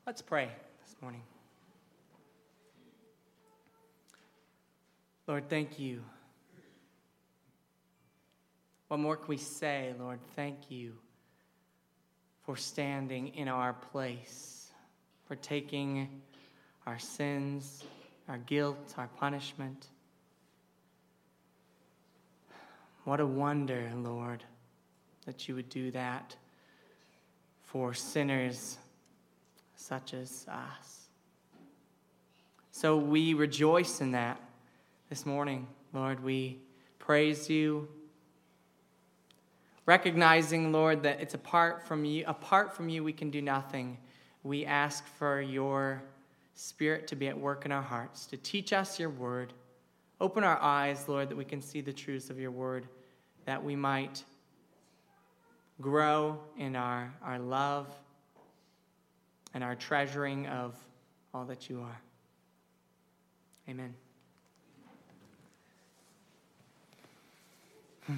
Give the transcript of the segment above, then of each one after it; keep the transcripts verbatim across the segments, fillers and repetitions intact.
Let's pray this morning. Lord, thank you. What more can we say, Lord? Thank you for standing in our place, for taking our sins, our guilt, our punishment. What a wonder, Lord, that you would do that for sinners such as us. So we rejoice in that this morning, Lord. We praise you, recognizing, Lord, that it's apart from you. Apart from you, we can do nothing. We ask for your Spirit to be at work in our hearts, to teach us your word. Open our eyes, Lord, that we can see the truths of your word, that we might grow in our, our love and our treasuring of all that you are. Amen. Hmm.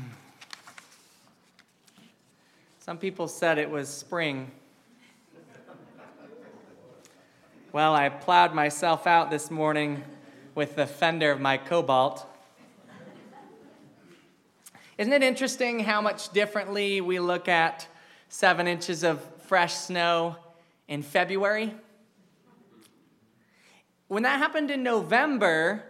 Some people said it was spring. Well, I plowed myself out this morning with the fender of my Cobalt. Isn't it interesting how much differently we look at seven inches of fresh snow in February? When that happened in November,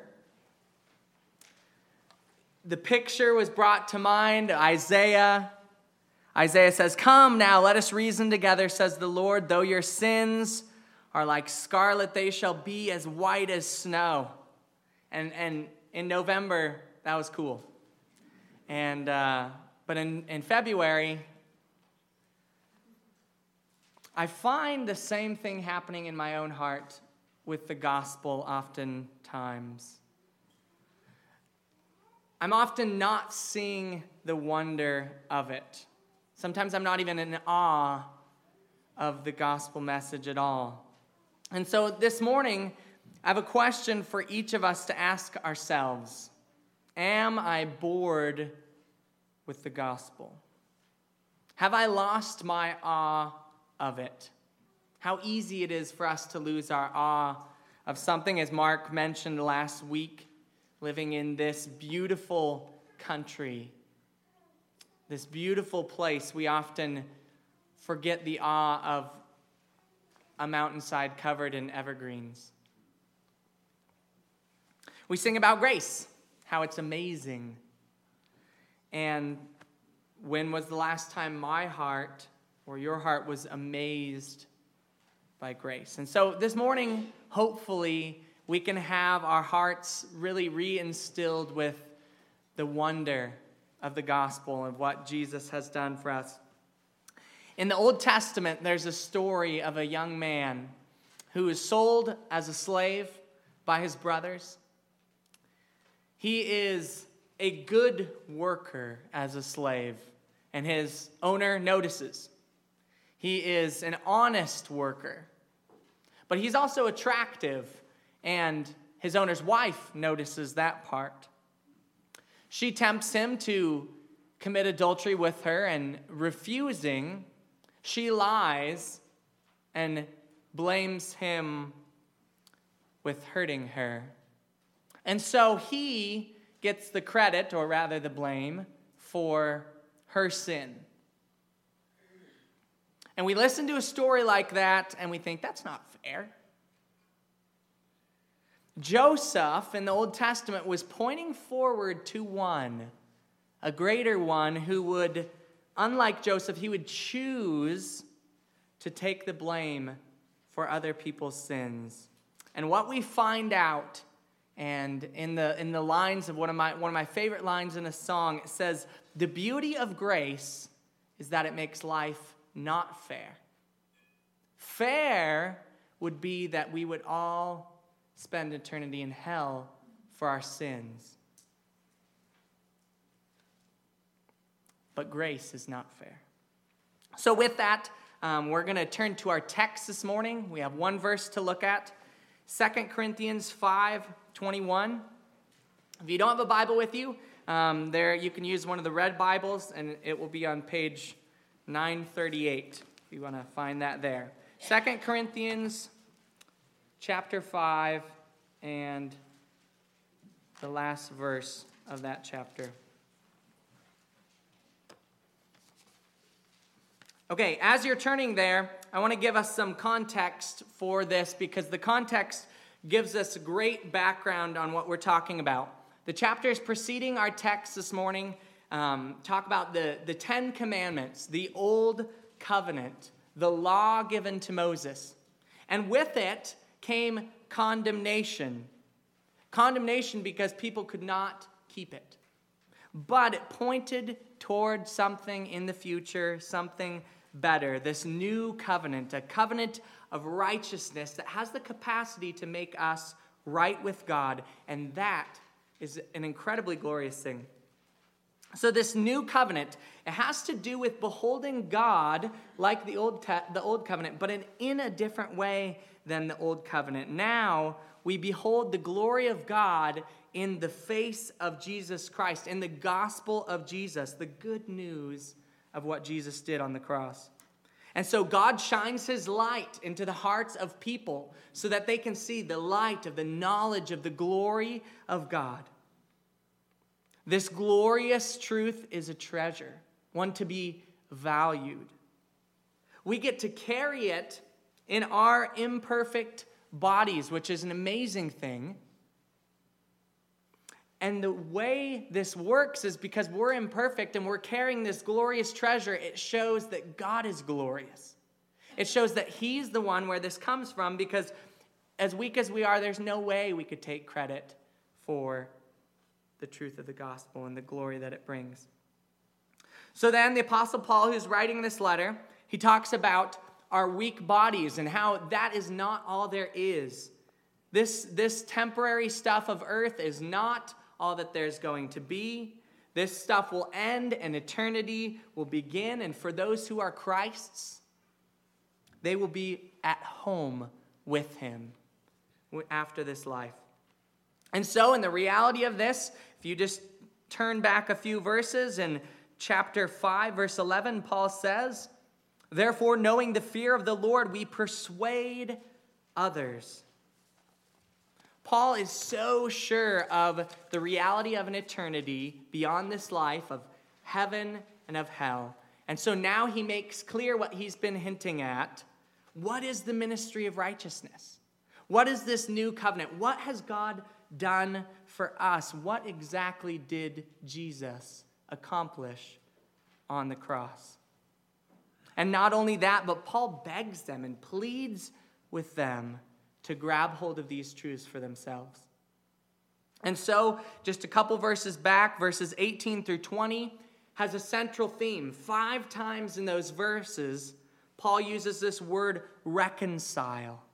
the picture was brought to mind, Isaiah. Isaiah says, "Come now, let us reason together, says the Lord. Though your sins are like scarlet, they shall be as white as snow." And and in November, that was cool. And uh, but in, in February, I find the same thing happening in my own heart with the gospel oftentimes. I'm often not seeing the wonder of it. Sometimes I'm not even in awe of the gospel message at all. And so this morning, I have a question for each of us to ask ourselves. Am I bored with the gospel? Have I lost my awe of it? How easy it is for us to lose our awe of something, as Mark mentioned last week, living in this beautiful country, this beautiful place. We often forget the awe of a mountainside covered in evergreens. We sing about grace, how it's amazing. And when was the last time my heart or your heart was amazed by grace? And so this morning, hopefully, we can have our hearts really re-instilled with the wonder of the gospel and what Jesus has done for us. In the Old Testament, there's a story of a young man who is sold as a slave by his brothers. He is a good worker as a slave, and his owner notices. He is an honest worker, but he's also attractive, and his owner's wife notices that part. She tempts him to commit adultery with her, and refusing, she lies and blames him with hurting her. And so he gets the credit, or rather the blame, for her sin. And we listen to a story like that, and we think, that's not fair. Joseph in the Old Testament was pointing forward to one, a greater one, who would, unlike Joseph, he would choose to take the blame for other people's sins. And what we find out, and in the in the lines of one of my one of my favorite lines in a song, it says, "The beauty of grace is that it makes life not fair." Fair would be that we would all spend eternity in hell for our sins. But grace is not fair. So with that, um, we're going to turn to our text this morning. We have one verse to look at, Second Corinthians five twenty-one. If you don't have a Bible with you, um, there you can use one of the red Bibles, and it will be on page nine thirty-eight, if you want to find that there. Second Corinthians chapter five and the last verse of that chapter. Okay, as you're turning there, I want to give us some context for this because the context gives us great background on what we're talking about. The chapters preceding our text this morning um, talk about the, the Ten Commandments, the Old Covenant, the law given to Moses. And with it came condemnation. Condemnation because people could not keep it. But it pointed toward something in the future, something better, this new covenant, a covenant of righteousness that has the capacity to make us right with God, and that is an incredibly glorious thing. So this new covenant, it has to do with beholding God like the old te- the old covenant, but in, in a different way than the old covenant. Now we behold the glory of God in the face of Jesus Christ, in the gospel of Jesus, the good news of what Jesus did on the cross. And so God shines his light into the hearts of people so that they can see the light of the knowledge of the glory of God. This glorious truth is a treasure, one to be valued. We get to carry it in our imperfect bodies, which is an amazing thing. And the way this works is because we're imperfect and we're carrying this glorious treasure, it shows that God is glorious. It shows that he's the one where this comes from, because as weak as we are, there's no way we could take credit for the truth of the gospel and the glory that it brings. So then the Apostle Paul, who's writing this letter, he talks about our weak bodies and how that is not all there is. This, this temporary stuff of earth is not all that there's going to be. This stuff will end and eternity will begin. And for those who are Christ's, they will be at home with him after this life. And so in the reality of this, if you just turn back a few verses in chapter five, verse eleven, Paul says, "Therefore, knowing the fear of the Lord, we persuade others." Paul is so sure of the reality of an eternity beyond this life, of heaven and of hell. And so now he makes clear what he's been hinting at. What is the ministry of righteousness? What is this new covenant? What has God done for us? What exactly did Jesus accomplish on the cross? And not only that, but Paul begs them and pleads with them to grab hold of these truths for themselves. And so, just a couple verses back, verses eighteen through twenty, has a central theme. Five times in those verses, Paul uses this word reconcile.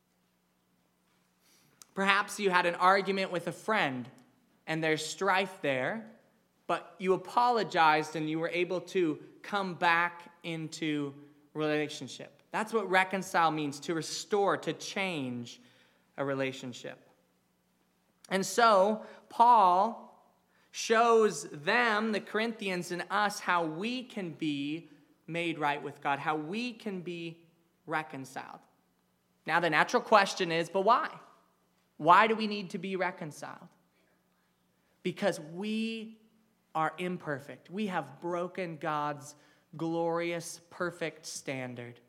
Perhaps you had an argument with a friend, and there's strife there, but you apologized and you were able to come back into relationship. That's what reconcile means, to restore, to change a relationship. And so, Paul shows them, the Corinthians, and us, how we can be made right with God, how we can be reconciled. Now, the natural question is, but why? Why do we need to be reconciled? Because we are imperfect. We have broken God's glorious, perfect standard.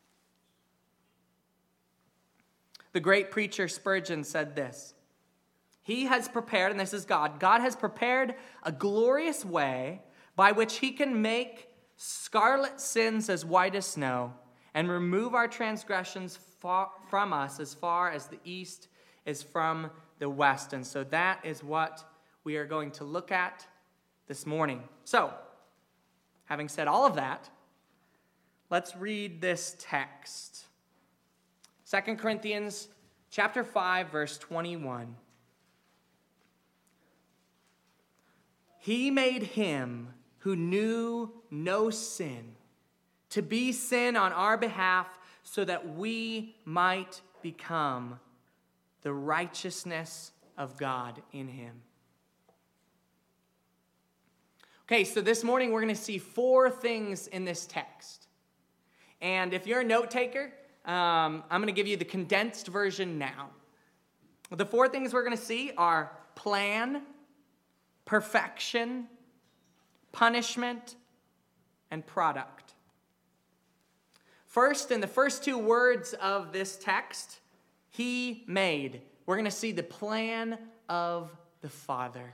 The great preacher Spurgeon said this: "He has prepared," and this is God, God has prepared a glorious way by which he can make scarlet sins as white as snow and remove our transgressions far from us as far as the east is from the west. And so that is what we are going to look at this morning. So, having said all of that, let's read this text. Second Corinthians chapter five, verse twenty-one. "He made him who knew no sin to be sin on our behalf, so that we might become the righteousness of God in him." Okay, so this morning we're going to see four things in this text. And if you're a note taker, Um, I'm going to give you the condensed version now. The four things we're going to see are plan, perfection, punishment, and product. First, in the first two words of this text, he made. We're going to see the plan of the Father.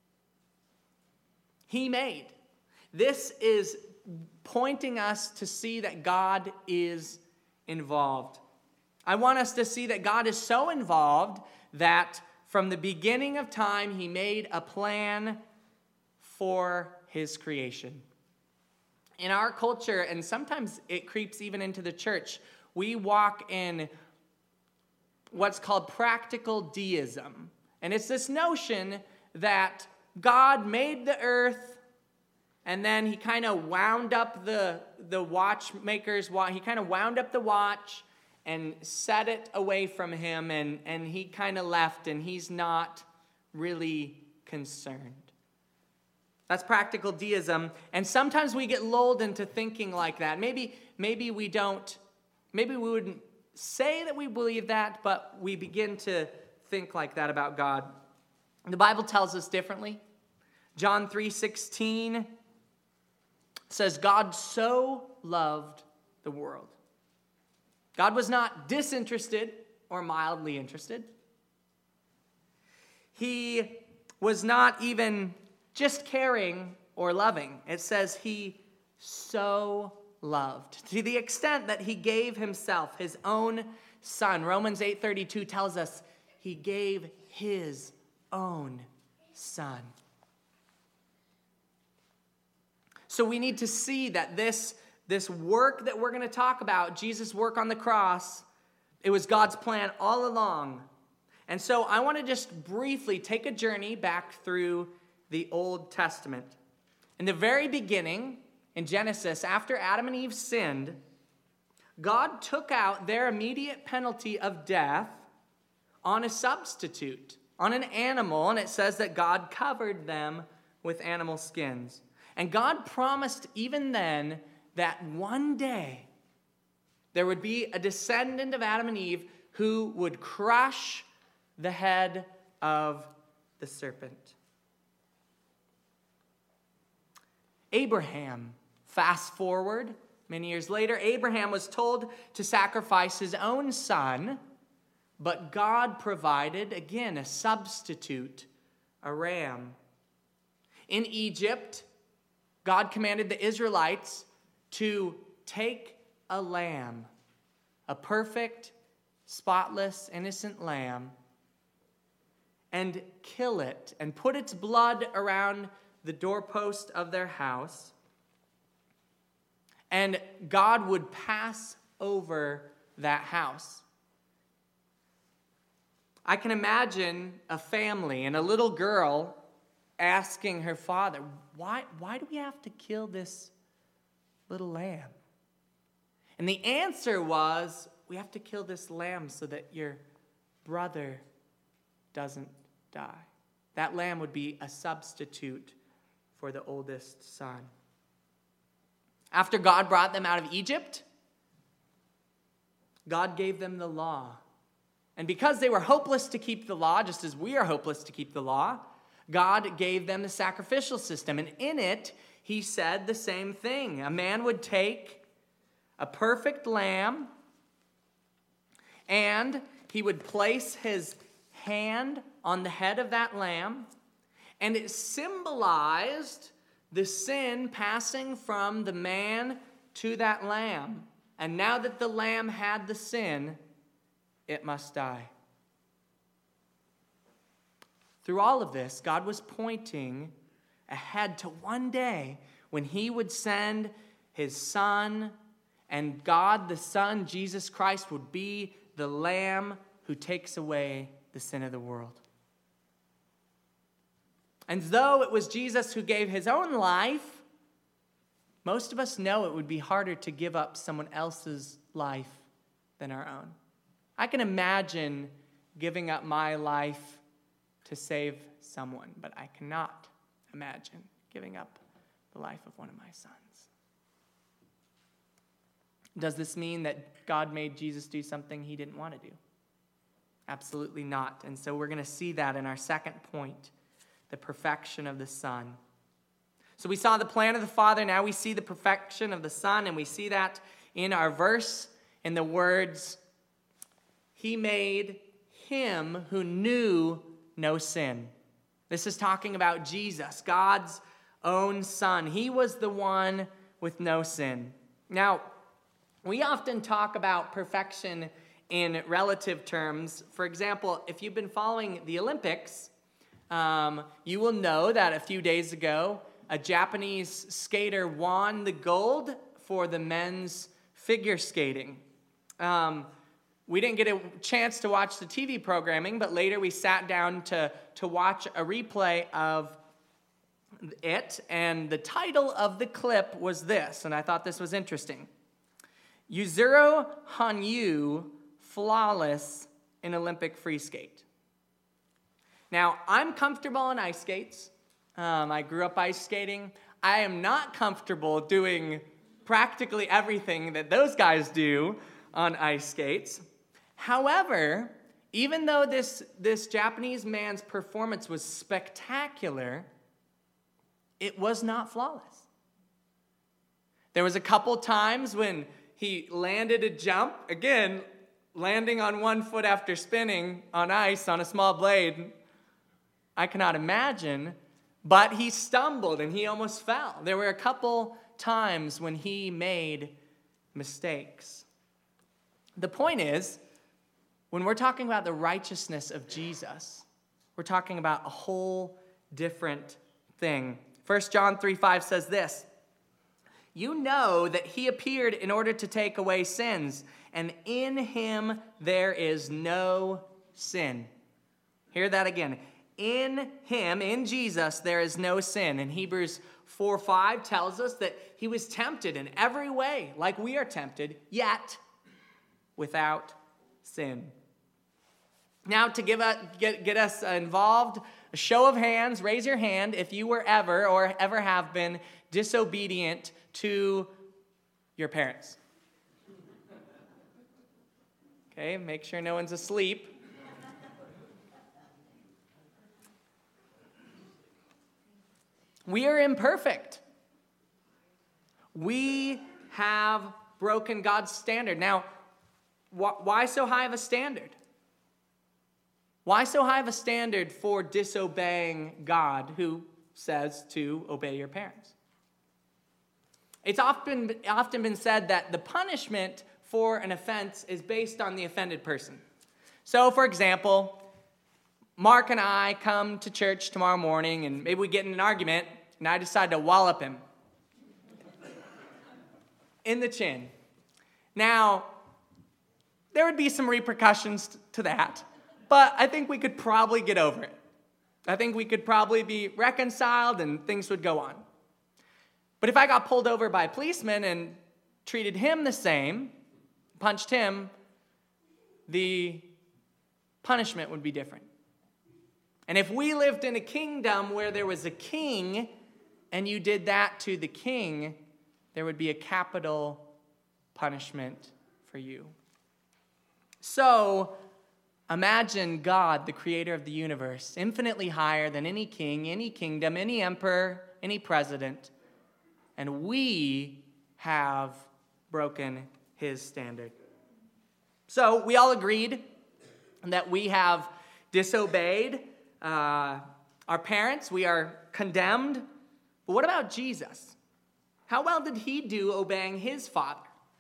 He made. This is pointing us to see that God is involved. I want us to see that God is so involved that from the beginning of time, he made a plan for his creation. In our culture, and sometimes it creeps even into the church, we walk in what's called practical deism. And it's this notion that God made the earth, and then he kind of wound up the, the watchmaker's watch. He kind of wound up the watch and set it away from him, and, and he kind of left, and he's not really concerned. That's practical deism, and sometimes we get lulled into thinking like that. Maybe, maybe we don't, maybe we wouldn't say that we believe that, but we begin to think like that about God. The Bible tells us differently. John three sixteen says, God so loved the world. God was not disinterested or mildly interested. He was not even just caring or loving. It says he so loved, to the extent that he gave himself, his own son. Romans eight thirty-two tells us he gave his own son. So we need to see that this, this work that we're going to talk about, Jesus' work on the cross, it was God's plan all along. And so I want to just briefly take a journey back through the Old Testament. In the very beginning, in Genesis, after Adam and Eve sinned, God took out their immediate penalty of death on a substitute, on an animal, and it says that God covered them with animal skins. And God promised even then that one day there would be a descendant of Adam and Eve who would crush the head of the serpent. Abraham, fast forward many years later, Abraham was told to sacrifice his own son, but God provided, again, a substitute, a ram. In Egypt, God commanded the Israelites to take a lamb, a perfect, spotless, innocent lamb, and kill it and put its blood around the doorpost of their house. And God would pass over that house. I can imagine a family and a little girl asking her father, why, why do we have to kill this little lamb? And the answer was, we have to kill this lamb so that your brother doesn't die. That lamb would be a substitute for the oldest son. After God brought them out of Egypt, God gave them the law. And because they were hopeless to keep the law, just as we are hopeless to keep the law, God gave them the sacrificial system. And in it, he said the same thing. A man would take a perfect lamb, and he would place his hand on the head of that lamb, and it symbolized the sin passing from the man to that lamb. And now that the lamb had the sin, it must die. Through all of this, God was pointing ahead to one day when he would send his son, and God the Son, Jesus Christ, would be the Lamb who takes away the sin of the world. And though it was Jesus who gave his own life, most of us know it would be harder to give up someone else's life than our own. I can imagine giving up my life to save someone, but I cannot imagine giving up the life of one of my sons. Does this mean that God made Jesus do something he didn't want to do? Absolutely not. And so we're going to see that in our second point, the perfection of the Son. So we saw the plan of the Father, now we see the perfection of the Son, and we see that in our verse in the words, he made him who knew no sin. This is talking about Jesus, God's own Son. He was the one with no sin. Now, we often talk about perfection in relative terms. For example, if you've been following the Olympics, um, you will know that a few days ago, a Japanese skater won the gold for the men's figure skating. Um, we didn't get a chance to watch the T V programming, but later we sat down to, to watch a replay of it, and the title of the clip was this, and I thought this was interesting. Yuzuru Hanyu, flawless in Olympic free skate. Now, I'm comfortable in ice skates. Um, I grew up ice skating. I am not comfortable doing practically everything that those guys do on ice skates. However, even though this, this Japanese man's performance was spectacular, it was not flawless. There was a couple times when he landed a jump, again, landing on one foot after spinning on ice on a small blade. I cannot imagine, but he stumbled and he almost fell. There were a couple times when he made mistakes. The point is, when we're talking about the righteousness of Jesus, we're talking about a whole different thing. First John three five says this, you know that he appeared in order to take away sins, and in him there is no sin. Hear that again. In him, in Jesus, there is no sin. And Hebrews four five tells us that he was tempted in every way, like we are tempted, yet without sin. Now, to give a, get, get us involved, a show of hands, raise your hand if you were ever or ever have been disobedient to your parents. Okay, make sure no one's asleep. We are imperfect. We have broken God's standard. Now, wh- why so high of a standard? Why so high of a standard for disobeying God, who says to obey your parents? It's often, often been said that the punishment for an offense is based on the offended person. So, for example, Mark and I come to church tomorrow morning, and maybe we get in an argument, and I decide to wallop him in the chin. Now, there would be some repercussions to that, but I think we could probably get over it. I think we could probably be reconciled, and things would go on. But if I got pulled over by a policeman and treated him the same, punched him, the punishment would be different. And if we lived in a kingdom where there was a king and you did that to the king, there would be a capital punishment for you. So imagine God, the creator of the universe, infinitely higher than any king, any kingdom, any emperor, any president, and we have broken his standard. So we all agreed that we have disobeyed uh, our parents. We are condemned. But what about Jesus? How well did he do obeying his Father?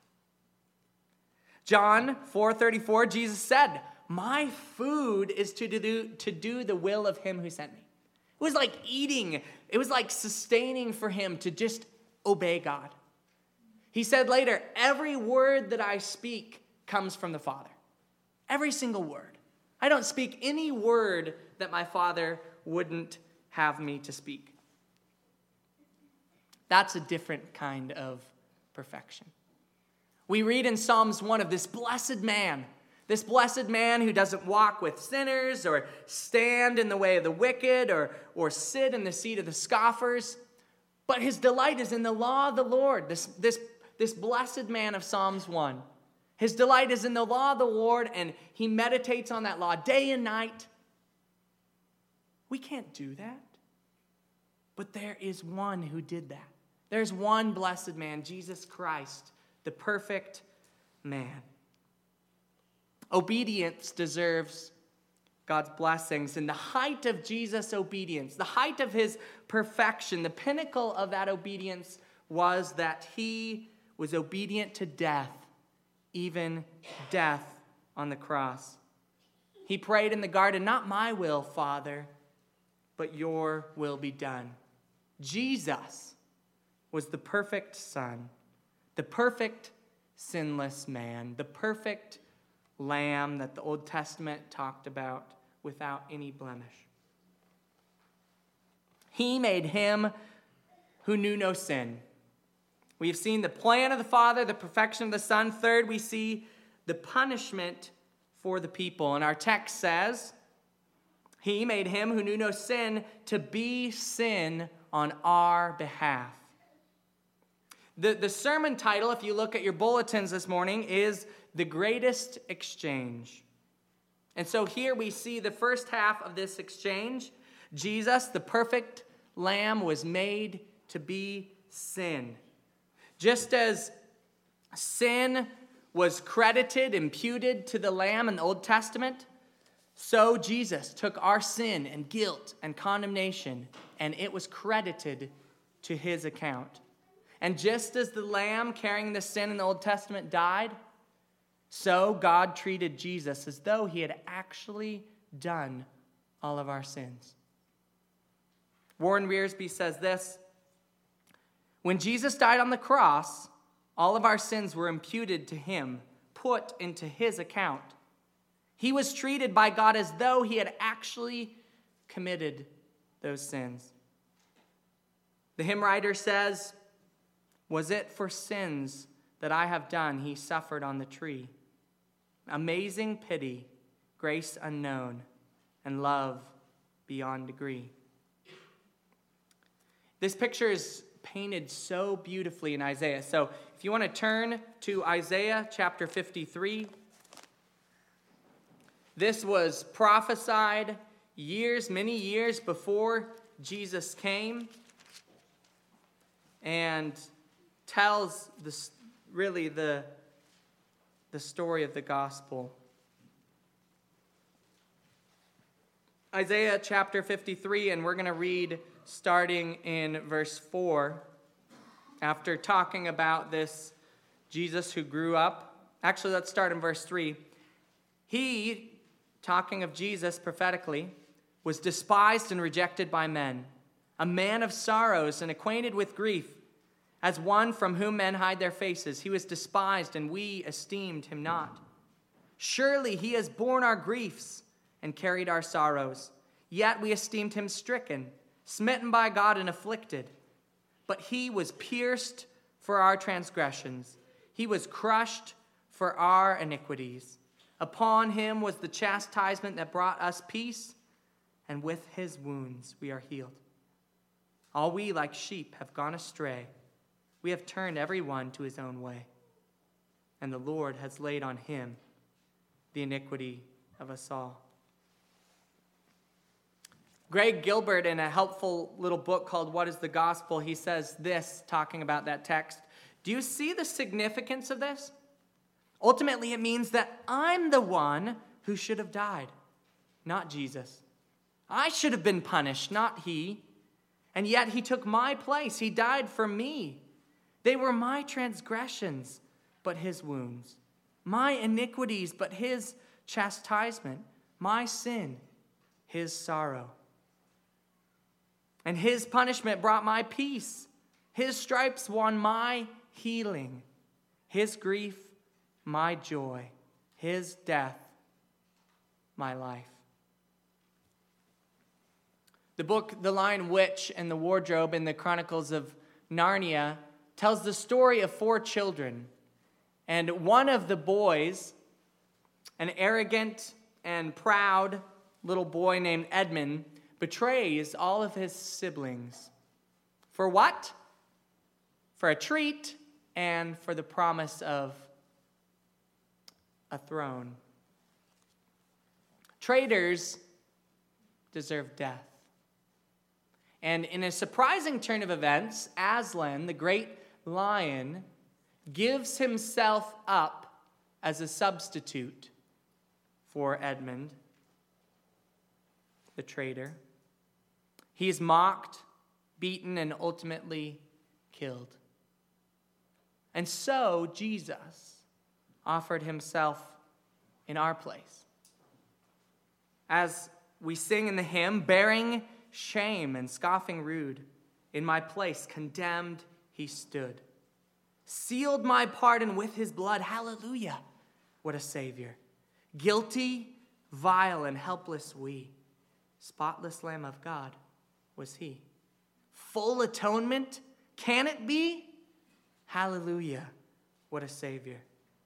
John four thirty-four, Jesus said, my food is to do, to do the will of him who sent me. It was like eating. It was like sustaining for him to just obey God. He said later, every word that I speak comes from the Father. Every single word. I don't speak any word that my Father wouldn't have me to speak. That's a different kind of perfection. We read in Psalms one of this blessed man, this blessed man who doesn't walk with sinners or stand in the way of the wicked or, or sit in the seat of the scoffers, but his delight is in the law of the Lord. This, this this blessed man of Psalms one. His delight is in the law of the Lord, and he meditates on that law day and night. We can't do that. But there is one who did that. There's one blessed man, Jesus Christ, the perfect man. Obedience deserves God's blessings. And the height of Jesus' obedience, the height of his perfection, the pinnacle of that obedience was that he was obedient to death, even death on the cross. He prayed in the garden, "Not my will, Father, but your will be done." Jesus was the perfect Son, the perfect sinless man, the perfect Lamb that the Old Testament talked about without any blemish. He made him who knew no sin. We've seen the plan of the Father, the perfection of the Son. Third, we see the punishment for the people. And our text says, he made him who knew no sin to be sin on our behalf. The, the sermon title, if you look at your bulletins this morning, is The Greatest Exchange. And so here we see the first half of this exchange. Jesus, the perfect Lamb, was made to be sin. Just as sin was credited, imputed to the Lamb in the Old Testament, so Jesus took our sin and guilt and condemnation, and it was credited to his account. And just as the Lamb carrying the sin in the Old Testament died, so God treated Jesus as though he had actually done all of our sins. Warren Wiersbe says this: when Jesus died on the cross, all of our sins were imputed to him, put into his account. He was treated by God as though he had actually committed those sins. The hymn writer says, "Was it for sins that I have done he suffered on the tree? Amazing pity, grace unknown, and love beyond degree." This picture is painted so beautifully in Isaiah. So if you want to turn to Isaiah chapter fifty-three, this was prophesied years, many years before Jesus came, and tells this, really the, the story of the gospel. Isaiah chapter fifty-three, and we're going to read starting in verse four. After talking about this Jesus who grew up, actually let's start in verse three. He, talking of Jesus prophetically, was despised and rejected by men, a man of sorrows and acquainted with grief. As one from whom men hide their faces, he was despised, and we esteemed him not. Surely he has borne our griefs and carried our sorrows. Yet we esteemed him stricken, smitten by God, and afflicted. But he was pierced for our transgressions. He was crushed for our iniquities. Upon him was the chastisement that brought us peace, and with his wounds we are healed. All we like sheep have gone astray. We have turned every one to his own way, and the Lord has laid on him the iniquity of us all. Greg Gilbert, in a helpful little book called What is the Gospel, he says this, talking about that text. Do you see the significance of this? Ultimately, it means that I'm the one who should have died, not Jesus. I should have been punished, not he. And yet he took my place. He died for me. They were my transgressions, but his wounds. My iniquities, but his chastisement. My sin, his sorrow. And his punishment brought my peace. His stripes won my healing. His grief, my joy. His death, my life. The book The Lion, Witch, and the Wardrobe in the Chronicles of Narnia tells the story of four children. And one of the boys, an arrogant and proud little boy named Edmund, betrays all of his siblings. For what? For a treat and for the promise of a throne. Traitors deserve death. And in a surprising turn of events, Aslan, the great lion, gives himself up as a substitute for Edmund, the traitor. He is mocked, beaten, and ultimately killed. And so Jesus offered himself in our place. As we sing in the hymn, bearing shame and scoffing rude, in my place condemned he stood. Sealed my pardon with his blood. Hallelujah. What a Savior. Guilty, vile, and helpless we. Spotless Lamb of God was he. Full atonement, can it be? Hallelujah. What a Savior.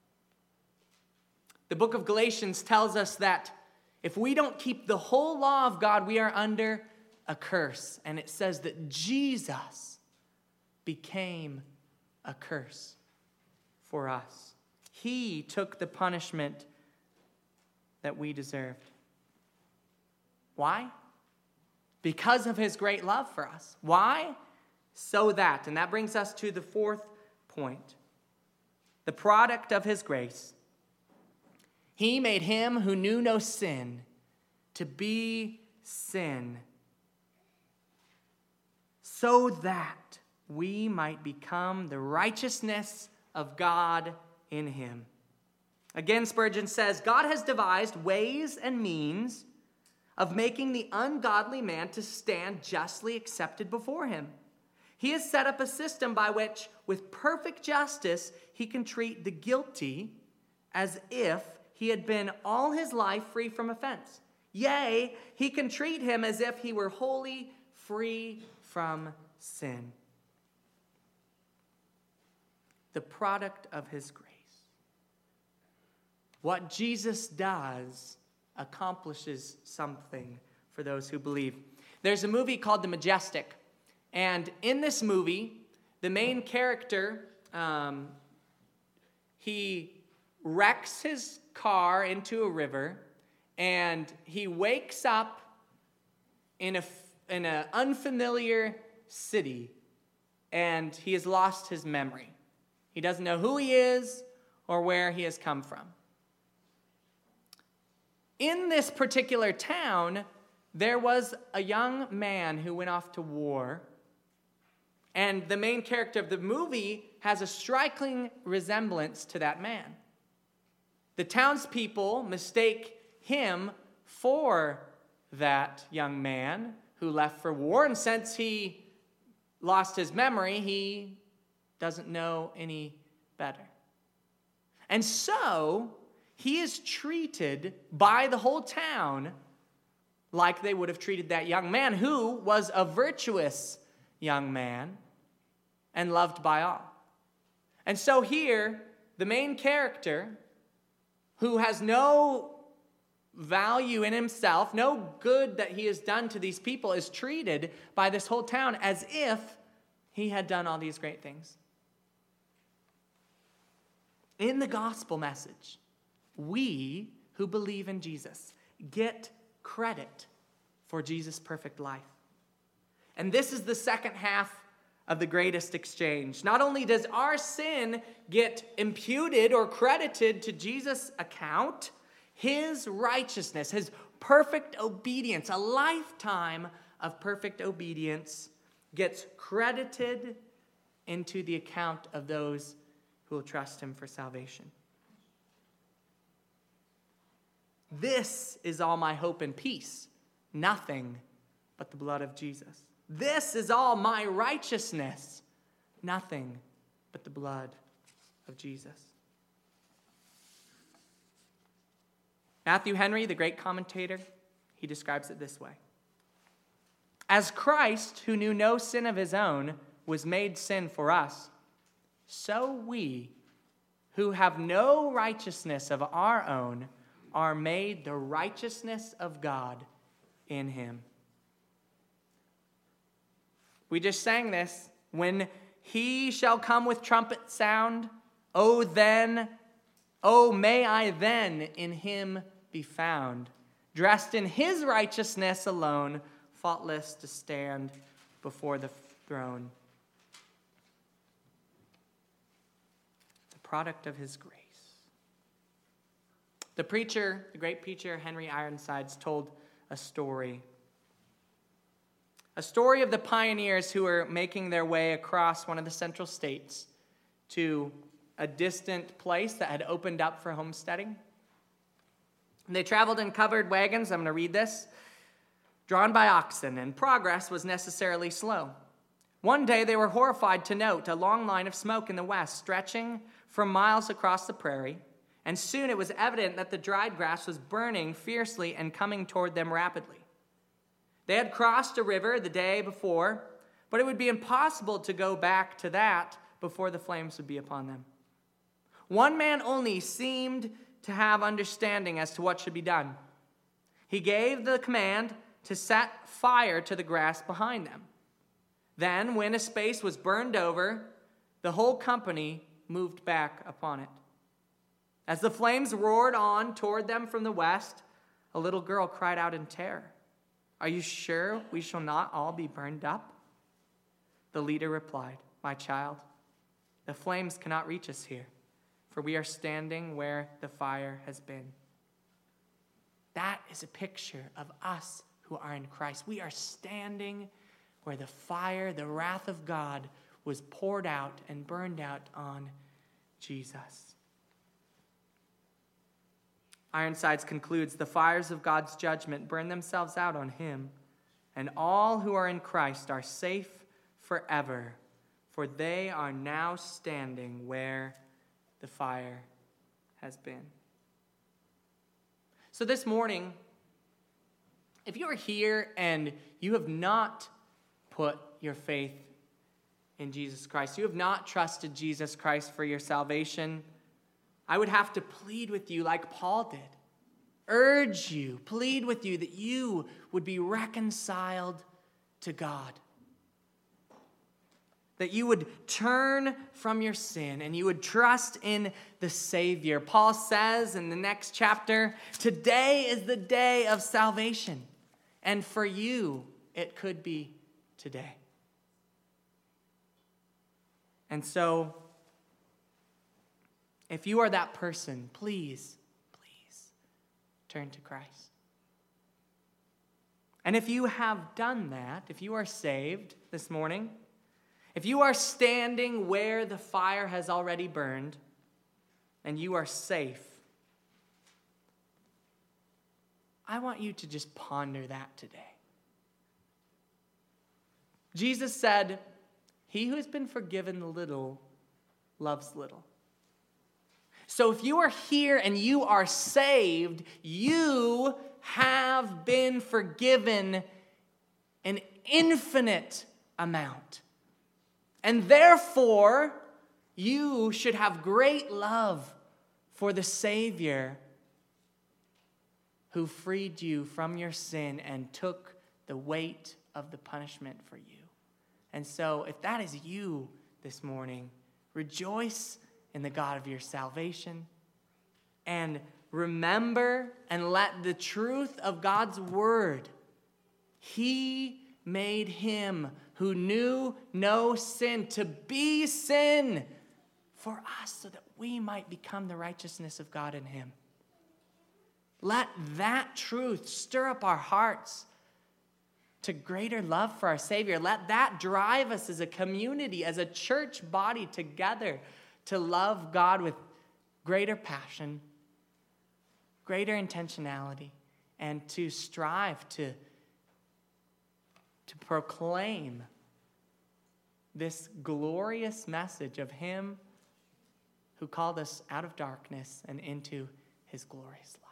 The book of Galatians tells us that if we don't keep the whole law of God, we are under a curse. And it says that Jesus became a curse for us. He took the punishment that we deserved. Why? Because of his great love for us. Why? So that, and that brings us to the fourth point. The product of his grace. He made him who knew no sin to be sin, so that we might become the righteousness of God in him. Again, Spurgeon says, God has devised ways and means of making the ungodly man to stand justly accepted before him. He has set up a system by which, with perfect justice, he can treat the guilty as if he had been all his life free from offense. Yea, he can treat him as if he were wholly free from sin. The product of his grace. What Jesus does accomplishes something for those who believe. There's a movie called The Majestic. And in this movie, the main character, um, he wrecks his car into a river, and he wakes up in a in an unfamiliar city, and he has lost his memory. He doesn't know who he is or where he has come from. In this particular town, there was a young man who went off to war, and the main character of the movie has a striking resemblance to that man. The townspeople mistake him for that young man who left for war, and since he lost his memory, he doesn't know any better. And so, he is treated by the whole town like they would have treated that young man, who was a virtuous young man and loved by all. And so here, the main character, who has no value in himself, no good that he has done to these people, is treated by this whole town as if he had done all these great things. In the gospel message, we who believe in Jesus get credit for Jesus' perfect life. And this is the second half of the greatest exchange. Not only does our sin get imputed or credited to Jesus' account, his righteousness, his perfect obedience, a lifetime of perfect obedience, gets credited into the account of those who will trust him for salvation. This is all my hope and peace, nothing but the blood of Jesus. This is all my righteousness, nothing but the blood of Jesus. Matthew Henry, the great commentator, he describes it this way. As Christ, who knew no sin of his own, was made sin for us, so we, who have no righteousness of our own, are made the righteousness of God in him. We just sang this. When He shall come with trumpet sound. Oh, then, oh, may I then in him be found, dressed in his righteousness alone, faultless to stand before the throne. The product of his grace. The preacher, the great preacher Henry Ironsides, told a story. A story of the pioneers who were making their way across one of the central states to a distant place that had opened up for homesteading. They traveled in covered wagons, I'm going to read this, drawn by oxen, and progress was necessarily slow. One day they were horrified to note a long line of smoke in the west stretching for miles across the prairie, and soon it was evident that the dried grass was burning fiercely and coming toward them rapidly. They had crossed a river the day before, but it would be impossible to go back to that before the flames would be upon them. One man only seemed to have understanding as to what should be done. He gave the command to set fire to the grass behind them. Then, when a space was burned over, the whole company moved back upon it. As the flames roared on toward them from the west, a little girl cried out in terror, "Are you sure we shall not all be burned up?" The leader replied, "My child, the flames cannot reach us here, for we are standing where the fire has been." That is a picture of us who are in Christ. We are standing where the fire, the wrath of God, was poured out and burned out on Jesus. Ironsides concludes, the fires of God's judgment burn themselves out on him, and all who are in Christ are safe forever, for they are now standing where the fire has been. So this morning, if you are here and you have not put your faith in Jesus Christ, you have not trusted Jesus Christ for your salvation, I would have to plead with you like Paul did. Urge you, plead with you that you would be reconciled to God. That you would turn from your sin and you would trust in the Savior. Paul says in the next chapter, today is the day of salvation. And for you, it could be today. And so, if you are that person, please, please turn to Christ. And if you have done that, if you are saved this morning, if you are standing where the fire has already burned and you are safe, I want you to just ponder that today. Jesus said, "He who has been forgiven little loves little." So if you are here and you are saved, you have been forgiven an infinite amount. And therefore, you should have great love for the Savior who freed you from your sin and took the weight of the punishment for you. And so, if that is you this morning, rejoice in the God of your salvation and remember and let the truth of God's word, He made him who knew no sin to be sin for us so that we might become the righteousness of God in him. Let that truth stir up our hearts to greater love for our Savior. Let that drive us as a community, as a church body together to love God with greater passion, greater intentionality, and to strive to, to proclaim this glorious message of Him who called us out of darkness and into His glorious light.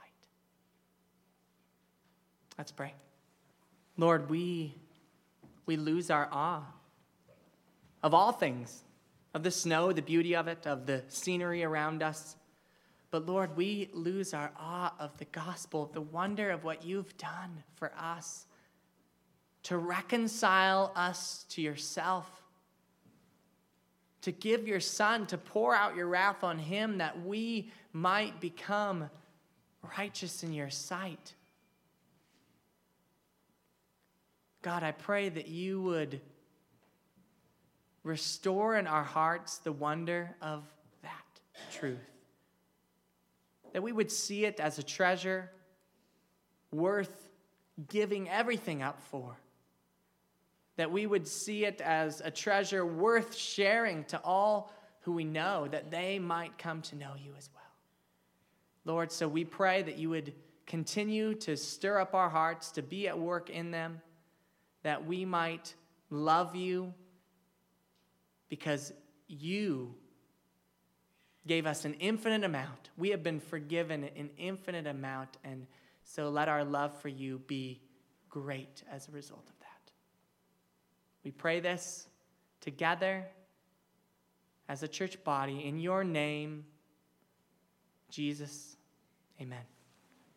Let's pray. Lord, we, we lose our awe of all things, of the snow, the beauty of it, of the scenery around us. But Lord, we lose our awe of the gospel, the wonder of what you've done for us to reconcile us to yourself, to give your Son, to pour out your wrath on him that we might become righteous in your sight. God, I pray that you would restore in our hearts the wonder of that truth. That we would see it as a treasure worth giving everything up for. That we would see it as a treasure worth sharing to all who we know, that they might come to know you as well. Lord, so we pray that you would continue to stir up our hearts, to be at work in them, that we might love you because you gave us an infinite amount. We have been forgiven an infinite amount, and so let our love for you be great as a result of that. We pray this together as a church body in your name, Jesus. Amen.